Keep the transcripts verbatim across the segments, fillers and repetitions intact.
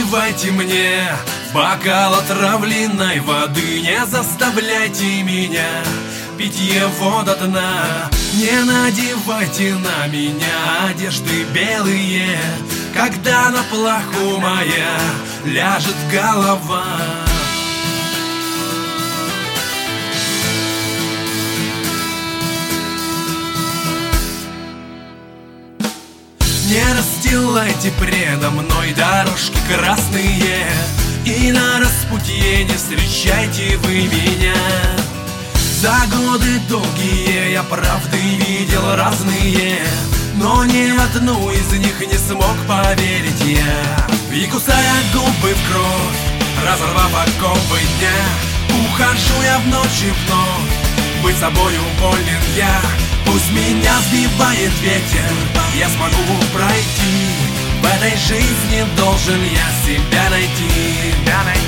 наливайте мне бокал отравленной воды, не заставляйте меня пить его до дна. Не надевайте на меня одежды белые, когда на плаху моя ляжет голова. Не расстилайте предо мной дорожки красные, и на распутье не встречайте вы меня. За годы долгие я правды видел разные, но ни в одну из них не смог поверить я. И кусая губы в кровь, разорвав оковы дня, ухожу я в ночь и вновь, быть собою болен я. Пусть меня сбивает ветер, я смогу пройти. В этой жизни должен я себя найти, себя найти.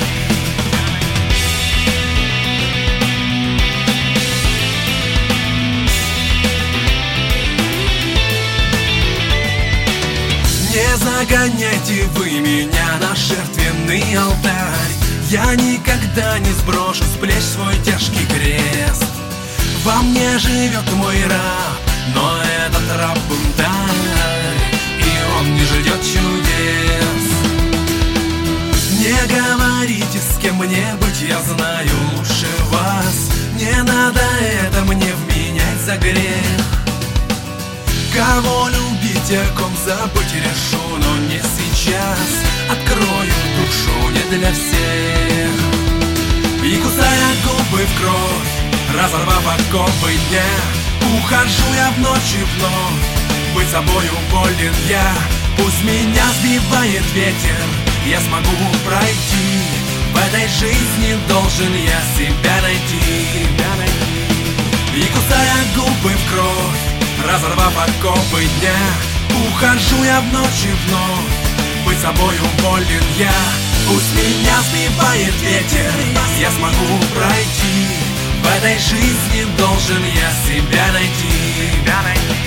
Не загоняйте вы меня на жертвенный алтарь, я никогда не сброшу с плеч свой тяжкий крест. Во мне живет мой раб, но этот раб бунтарь, и он не ждет чудес. Не говорите, с кем мне быть, я знаю лучше вас. Не надо это мне вменять за грех. Кого любить, о ком забыть решу, но не сейчас. Открою душу не для всех. И кусая губы в кровь, разорвав оковы дня, ухожу я в ночь и вновь, быть собою болен я. Пусть меня сбивает ветер, я смогу пройти. В этой жизни должен я себя найти, себя найти. И кусая губы в кровь, разорвав оковы дня, ухожу я в ночь и вновь, быть собою болен я. Пусть меня сбивает ветер, я смогу пройти. В этой жизни должен я себя найти, себя найти.